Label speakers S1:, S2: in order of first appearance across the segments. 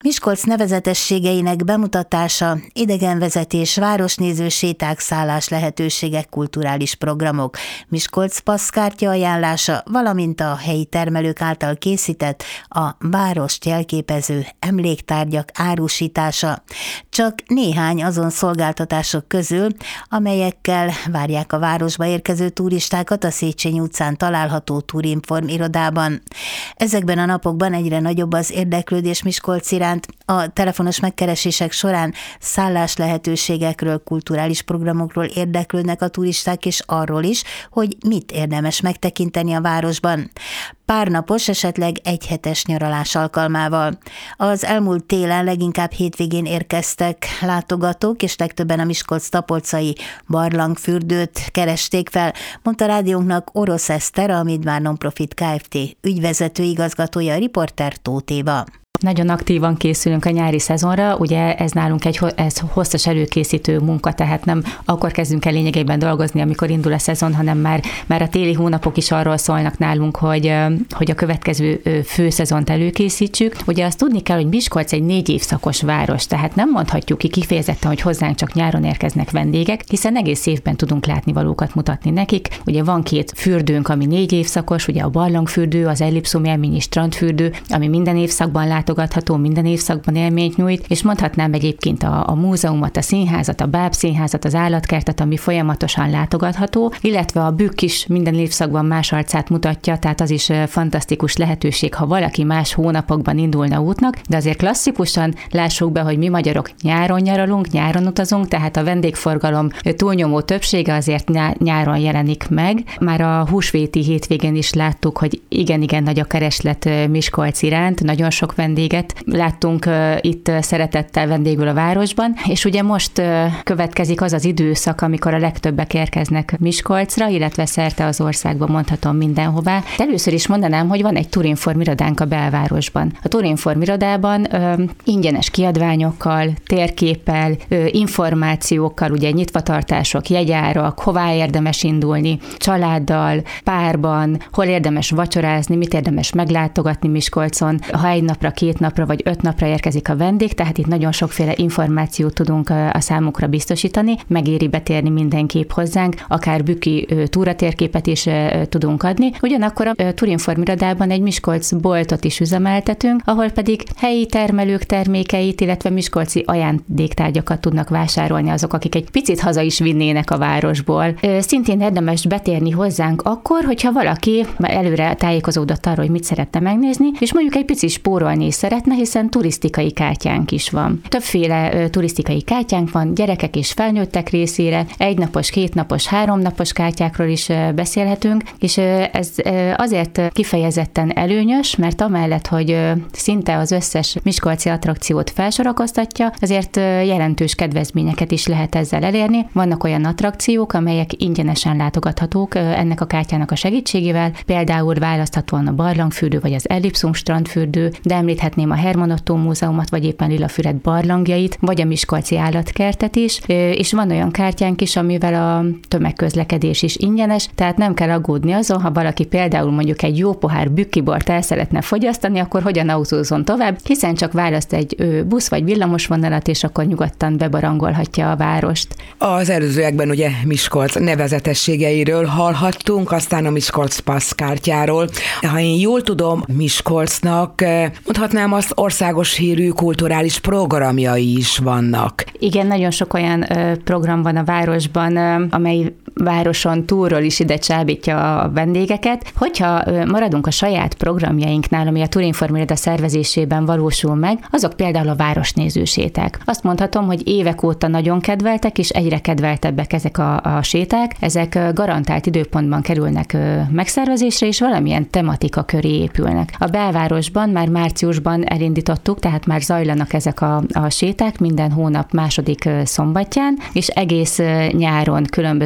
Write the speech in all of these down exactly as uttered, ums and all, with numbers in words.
S1: Miskolc nevezetességeinek bemutatása, idegenvezetés, városnéző séták, szállás lehetőségek, kulturális programok, Miskolc passzkártya ajánlása, valamint a helyi termelők által készített a várost jelképező emléktárgyak árusítása. Csak néhány azon szolgáltatások közül, amelyekkel várják a városba érkező turistákat a Széchenyi utcán található Turinform irodában. Ezekben a napokban egyre nagyobb az érdeklődés Miskolc iránt. A telefonos megkeresések során szállás lehetőségekről, kulturális programokról érdeklődnek a turisták, és arról is, hogy mit érdemes megtekinteni a városban. Párnapos, esetleg egyhetes nyaralás alkalmával. Az elmúlt télen leginkább hétvégén érkeztek látogatók, és legtöbben a Miskolc-Tapolcai barlangfürdőt keresték fel, mondta rádiónknak Orosz Eszter, a Midvár Nonprofit Kft. Ügyvezető igazgatója, a riporter Tóth Éva.
S2: Nagyon aktívan készülünk a nyári szezonra, ugye ez nálunk egy ez hosszas előkészítő munka, tehát nem akkor kezdünk el lényegében dolgozni, amikor indul a szezon, hanem már, már a téli hónapok is arról szólnak nálunk, hogy, hogy a következő főszezont előkészítsük. Ugye azt tudni kell, hogy Miskolc egy négy évszakos város, tehát nem mondhatjuk ki kifejezetten, hogy hozzánk csak nyáron érkeznek vendégek, hiszen egész évben tudunk látnivalókat mutatni nekik. Ugye van két fürdőnk, ami négy évszakos, ugye a barlangfürdő, az ellipszum élményi strandfürdő, ami minden évszakban lát látogatható, minden évszakban élményt nyújt, és mondhatnám egyébként a, a múzeumot, a színházat, a Báb színházat, az állatkertet, ami folyamatosan látogatható, illetve a Bükk is minden évszakban más arcát mutatja, tehát az is fantasztikus lehetőség, ha valaki más hónapokban indulna útnak, de azért klasszikusan lássuk be, hogy mi magyarok nyáron nyaralunk, nyáron utazunk, tehát a vendégforgalom túlnyomó többsége azért nyáron jelenik meg. Már a húsvéti hétvégén is láttuk, hogy igen-igen nagy a kereslet Miskolc iránt, nagyon sok vendég vendéget láttunk uh, itt szeretettel vendégül a városban, és ugye most uh, következik az az időszak, amikor a legtöbbek érkeznek Miskolcra, illetve szerte az országban, mondhatom mindenhová. De először is mondanám, hogy van egy Turinform irodánk a belvárosban. A Turinform irodában uh, ingyenes kiadványokkal, térképpel, uh, információkkal, ugye nyitvatartások, jegyárak, hová érdemes indulni, családdal, párban, hol érdemes vacsorázni, mit érdemes meglátogatni Miskolcon, ha egy napra, két napra vagy öt napra érkezik a vendég, tehát itt nagyon sokféle információt tudunk a számukra biztosítani, megéri betérni mindenképp hozzánk, akár bükki túratérképet is tudunk adni. Ugyanakkor a Turinform irodában egy Miskolc boltot is üzemeltetünk, ahol pedig helyi termelők termékeit, illetve miskolci ajándéktárgyakat tudnak vásárolni azok, akik egy picit haza is vinnének a városból. Szintén érdemes betérni hozzánk akkor, hogyha valaki előre tájékozódott arról, hogy mit szeretne megnézni, és mondjuk egy picit spórolni is szeretne, hiszen turisztikai kártyánk is van. Többféle ö, turisztikai kártyánk van, gyerekek és felnőttek részére, egynapos, kétnapos, háromnapos kártyákról is ö, beszélhetünk, és ö, ez ö, azért kifejezetten előnyös, mert amellett, hogy ö, szinte az összes miskolci attrakciót felsorakoztatja, azért ö, jelentős kedvezményeket is lehet ezzel elérni. Vannak olyan attrakciók, amelyek ingyenesen látogathatók ö, ennek a kártyának a segítségével, például választhatóan a barlangfürdő vagy az ellipszum strandfürdő, de említhetném a Herman Ottó Múzeumot, vagy éppen Lilafüred barlangjait, vagy a miskolci állatkertet is, és van olyan kártyánk is, amivel a tömegközlekedés is ingyenes, tehát nem kell aggódni azon, ha valaki például mondjuk egy jó pohár bükkibort el szeretne fogyasztani, akkor hogyan autózzon tovább, hiszen csak választ egy busz vagy villamosvonalat, és akkor nyugodtan bebarangolhatja a várost.
S3: Az előzőekben ugye Miskolc nevezetességeiről hallhattunk, aztán a Miskolc passzkártyáról. Ha én jól tudom, Miskolcnak mondhatnám, azt országos hírű kulturális programjai is vannak.
S2: Igen, nagyon sok olyan ö, program van a városban, ö, amely városon túlról is ide csábítja a vendégeket. Hogyha ö, maradunk a saját programjainknál, ami a Turinform iroda szervezésében valósul meg, azok például a városnézőséták. Azt mondhatom, hogy évek óta nagyon kedveltek, és egyre kedveltebbek ezek a, a séták. Ezek garantált időpontban kerülnek ö, megszervezésre, és valamilyen tematika köré épülnek. A belvárosban már márciusban elindítottuk, tehát már zajlanak ezek a, a séták minden hónap második szombatján, és egész nyáron különböző tematikai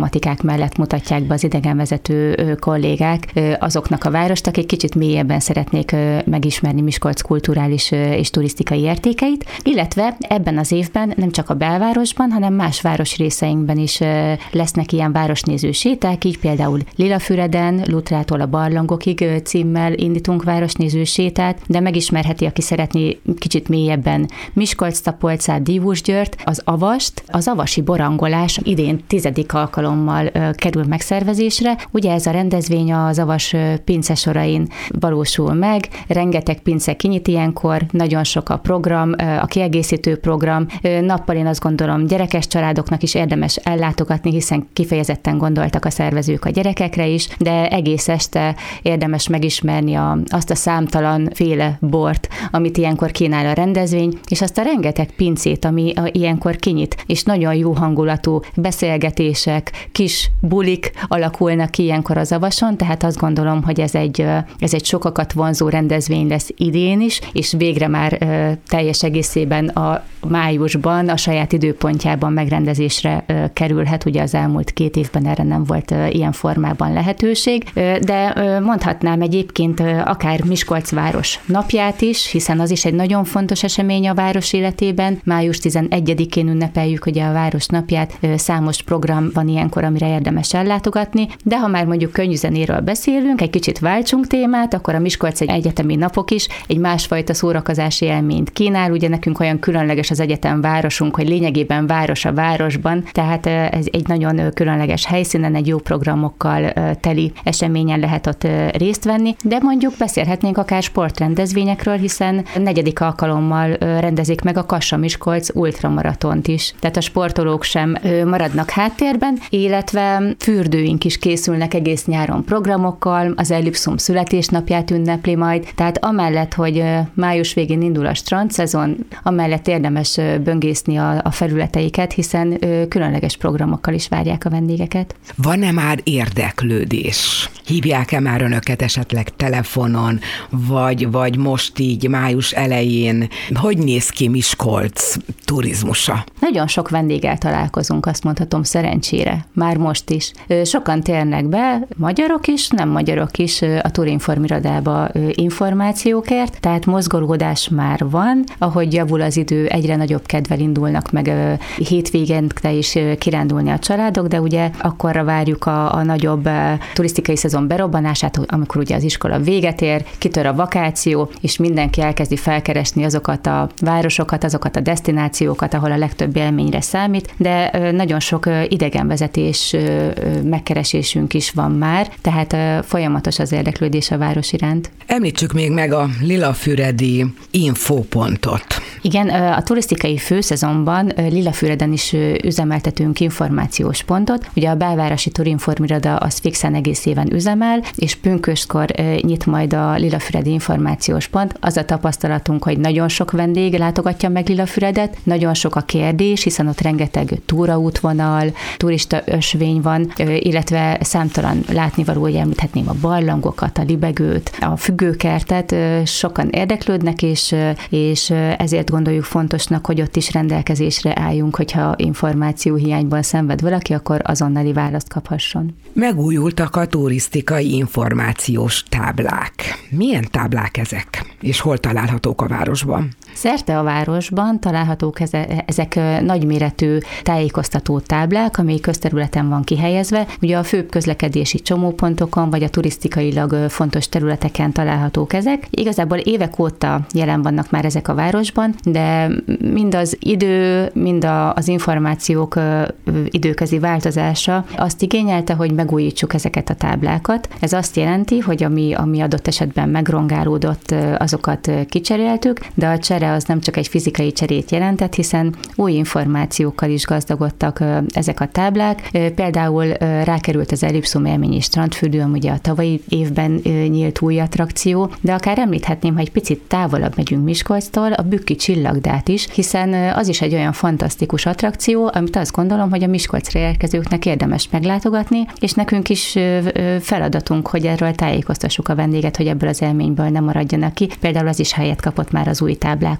S2: tematikák mellett mutatják be az idegenvezető kollégák azoknak a várost, akik kicsit mélyebben szeretnék megismerni Miskolc kulturális és turisztikai értékeit, illetve ebben az évben nem csak a belvárosban, hanem más városrészeinkben is lesznek ilyen városnéző séták, így például Lilafüreden, Lutrától a barlangokig címmel indítunk városnéző sétát, de megismerheti, aki szeretné kicsit mélyebben Miskolc-Tapolcát, Diósgyőrt, az Avast, az avasi borangolás idén tizedik alkalommal kerül megszervezésre. Ugye ez a rendezvény az Avas pincesorain valósul meg, rengeteg pince kinyit ilyenkor, nagyon sok a program, a kiegészítő program. Nappal én azt gondolom, gyerekes családoknak is érdemes ellátogatni, hiszen kifejezetten gondoltak a szervezők a gyerekekre is, de egész este érdemes megismerni a, azt a számtalan féle bort, amit ilyenkor kínál a rendezvény, és azt a rengeteg pincét, ami a, ilyenkor kinyit, és nagyon jó hangulatú beszélgetések, kis bulik alakulnak ki ilyenkor az Avason, tehát azt gondolom, hogy ez egy, ez egy sokakat vonzó rendezvény lesz idén is, és végre már teljes egészében a májusban, a saját időpontjában megrendezésre kerülhet, ugye az elmúlt két évben erre nem volt ilyen formában lehetőség, de mondhatnám egyébként akár Miskolc város napját is, hiszen az is egy nagyon fontos esemény a város életében. május tizenegyedikén ünnepeljük ugye a város napját, számos program van ilyenkor, amire érdemes ellátogatni, de ha már mondjuk könnyűzenéről beszélünk, egy kicsit váltsunk témát, akkor a Miskolc egy egyetemi napok is egy másfajta szórakozási élményt kínál, ugye nekünk olyan különleges az egyetem városunk, hogy lényegében város a városban, tehát ez egy nagyon különleges helyszínen, egy jó programokkal teli eseményen lehet ott részt venni, de mondjuk beszélhetnénk akár sportrendezvényekről, hiszen negyedik alkalommal rendezik meg a Kassa-Miskolc ultramaratont is. Tehát a sportolók sem maradnak háttérben, illetve fürdőink is készülnek egész nyáron programokkal, az Ellipszum születésnapját ünnepli majd, tehát amellett, hogy május végén indul a strandszezon, amellett érdemes böngészni a, a felületeiket, hiszen különleges programokkal is várják a vendégeket.
S3: Van-e már érdeklődés? Hívják-e már önöket esetleg telefonon, vagy, vagy most így május elején? Hogy néz ki Miskolc turizmusa?
S2: Nagyon sok vendéggel találkozunk, azt mondhatom szerencsére, már most is. Sokan térnek be, magyarok is, nem magyarok is a Turinform irodába információkért, tehát mozgolódás már van, ahogy javul az idő, egyre nagyobb kedvel indulnak meg hétvégente is kirándulni a családok, de ugye akkorra várjuk a, a nagyobb turisztikai szezon berobbanását, amikor ugye az iskola véget ér, kitör a vakáció, és mindenki elkezdi felkeresni azokat a városokat, azokat a desztinációkat, ahol a legtöbb élményre számít, de nagyon sok idegenvezetés megkeresésünk is van már, tehát folyamatos az érdeklődés a város iránt.
S3: Említsük még meg a Lilafüredi infópontot.
S2: Igen, a turisztikai főszezonban Lilafüreden is üzemeltetünk információs pontot. Ugye a belvárosi Turinform iroda az fixen egész éven üzemel, és pünköstkor nyit majd a Lilafüredi információs pont. Az a tapasztalatunk, hogy nagyon sok vendég látogatja meg Lilafüredet, nagyon sok a kérdés, hiszen ott rengeteg túraútvonal, turista ösvény van, illetve számtalan látnivaló, hogy említhetném a barlangokat, a libegőt, a függőkertet, sokan érdeklődnek, és, és ezért gondoljuk fontosnak, hogy ott is rendelkezésre álljunk, hogyha információ hiányban szenved valaki, akkor azonnali választ kaphasson.
S3: Megújultak a turisztikai információs táblák. Milyen táblák ezek? És hol találhatók a városban?
S2: Szerte a városban találhatók ezek nagyméretű tájékoztató táblák, ami közterületen van kihelyezve. Ugye a főbb közlekedési csomópontokon, vagy a turisztikailag fontos területeken találhatók ezek. Igazából évek óta jelen vannak már ezek a városban, de mind az idő, mind az információk időközi változása azt igényelte, hogy megújítsuk ezeket a táblákat. Ez azt jelenti, hogy ami, ami adott esetben megrongálódott, azokat kicseréltük, de a csere az nem csak egy fizikai cserét jelentett, hiszen új információkkal is gazdagodtak ezek a táblák. Például rákerült az Ellipszum élményi strandfürdő, ami ugye a tavalyi évben nyílt új attrakció, de akár említhetném, ha egy picit távolabb megyünk Miskolctól, a Bükki csillagdát is, hiszen az is egy olyan fantasztikus attrakció, amit azt gondolom, hogy a Miskolcra érkezőknek érdemes meglátogatni, és nekünk is feladatunk, hogy erről tájékoztassuk a vendéget, hogy ebből az élményből nem maradjanak ki. Például az is helyet kapott már az új táblákon.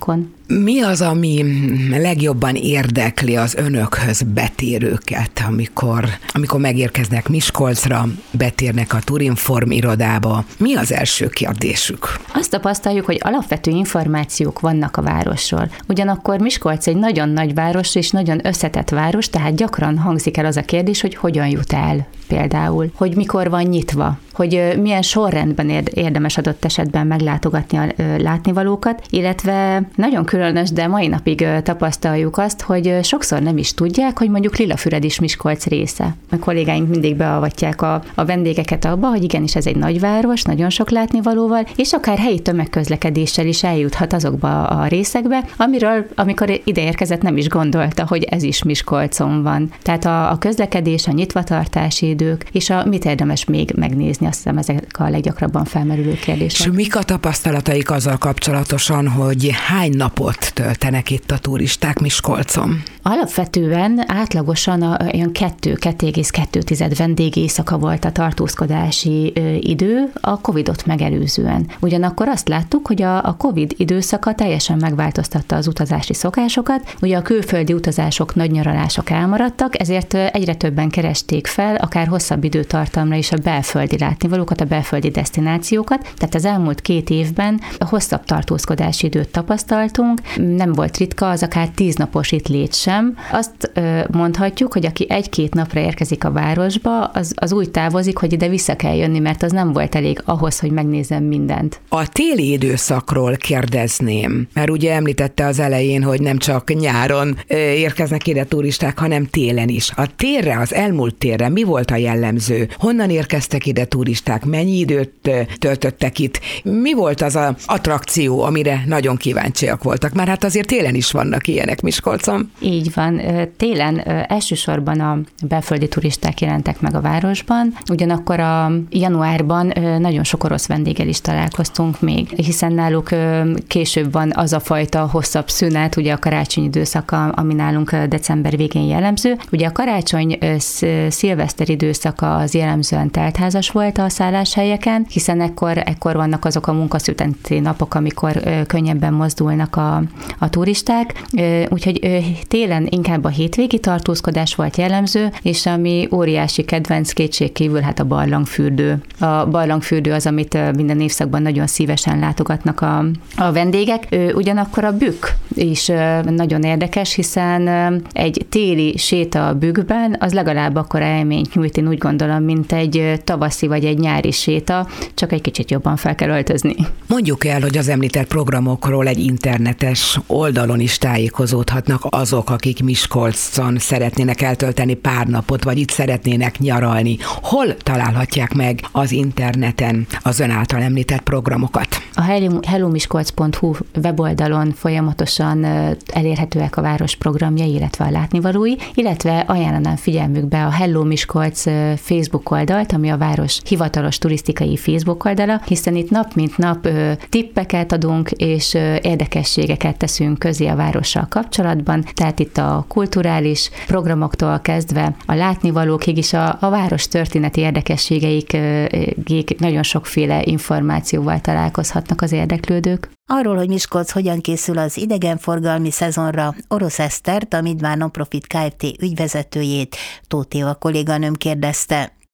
S3: Mi az, ami legjobban érdekli az önökhöz betérőket, amikor, amikor megérkeznek Miskolcra, betérnek a Turinform irodába? Mi az első kérdésük?
S2: Azt tapasztaljuk, hogy alapvető információk vannak a városról. Ugyanakkor Miskolc egy nagyon nagy város és nagyon összetett város, tehát gyakran hangzik el az a kérdés, hogy hogyan jut el például, hogy mikor van nyitva, hogy milyen sorrendben érdemes adott esetben meglátogatni a látnivalókat, illetve nagyon különös, de mai napig tapasztaljuk azt, hogy sokszor nem is tudják, hogy mondjuk Lilafüred is Miskolc része. A kollégáink mindig beavatják a, a vendégeket abba, hogy igenis ez egy nagyváros, nagyon sok látnivalóval, és akár helyi tömegközlekedéssel is eljuthat azokba a részekbe, amiről, amikor ide érkezett, nem is gondolta, hogy ez is Miskolcon van. Tehát a, a közlekedés, a nyitvatartási idők, és a mit érdemes még megnézni, azt hiszem ezek a leggyakrabban felmerülő kérdések. És
S3: mik a tapasztalataik azzal kapcsolatosan, hogy hány napot töltenek itt a turisták Miskolcon?
S2: Alapvetően átlagosan a, olyan kettő-kettő egész kettő vendégészaka volt a tartózkodási ö, idő a Covidot megelőzően. Ugyanakkor azt láttuk, hogy a, a Covid időszaka teljesen megváltoztatta az utazási szokásokat, ugye a külföldi utazások, nagy nyaralások elmaradtak, ezért egyre többen keresték fel, akár hosszabb időtartamra is a belföldi látnivalókat, a belföldi desztinációkat, tehát az elmúlt két évben hosszabb tartózkodási időt tapasztaltunk, nem volt ritka az akár tíznapos itt lét sem. Azt mondhatjuk, hogy aki egy-két napra érkezik a városba, az, az úgy távozik, hogy ide vissza kell jönni, mert az nem volt elég ahhoz, hogy megnézem mindent.
S3: A téli időszakról kérdezném, mert ugye említette az elején, hogy nem csak nyáron érkeznek ide turisták, hanem télen is. A térre, az elmúlt térre mi volt a jellemző? Honnan érkeztek ide turisták? Mennyi időt töltöttek itt? Mi volt az az attrakció, amire nagyon kíváncsiak voltak? Már hát azért télen is vannak ilyenek Miskolcon.
S2: Így van. Télen elsősorban a belföldi turisták jelentek meg a városban, ugyanakkor a januárban nagyon sok orosz vendéggel is találkoztunk még, hiszen náluk később van az a fajta hosszabb szünet, ugye a karácsony időszaka, ami nálunk december végén jellemző. Ugye a karácsony szilveszter időszaka az jellemzően teltházas volt a szálláshelyeken, hiszen ekkor, ekkor vannak azok a munkaszüneti napok, amikor könnyebben mozdulnak a, a turisták, úgyhogy télen inkább a hétvégi tartózkodás volt jellemző, és ami óriási kedvenc kétségkívül hát a barlangfürdő. A barlangfürdő az, amit minden évszakban nagyon szívesen látogatnak a, a vendégek. Ugyanakkor a bükk is nagyon érdekes, hiszen egy téli séta a bükkben, az legalább akkora élményt nyújt, én úgy gondolom, mint egy tavaszi vagy egy nyári séta, csak egy kicsit jobban fel kell öltözni.
S3: Mondjuk el, hogy az említett programokról egy internetes oldalon is tájékozódhatnak azok, akik Miskolcon szeretnének eltölteni pár napot, vagy itt szeretnének nyaralni. Hol találhatják meg az interneten az ön által említett programokat?
S2: A hellomiskolc pont hu weboldalon folyamatosan elérhetőek a város programjai, illetve a látnivalói, illetve ajánlanám figyelmükbe a Hello Miskolc Facebook oldalt, ami a város hivatalos turisztikai Facebook oldala, hiszen itt nap mint nap tippeket adunk, és érdekességeket teszünk közé a várossal kapcsolatban, tehát itt a kulturális programoktól kezdve a látnivalókig is a, a város történeti érdekességeik nagyon sokféle információval találkozhatnak az érdeklődők.
S1: Arról, hogy Miskolc hogyan készül az idegenforgalmi szezonra, Orosz Esztert, a Midvár Nonprofit Kft. Ügyvezetőjét, Tóth Éva kolléganőm kérdezte.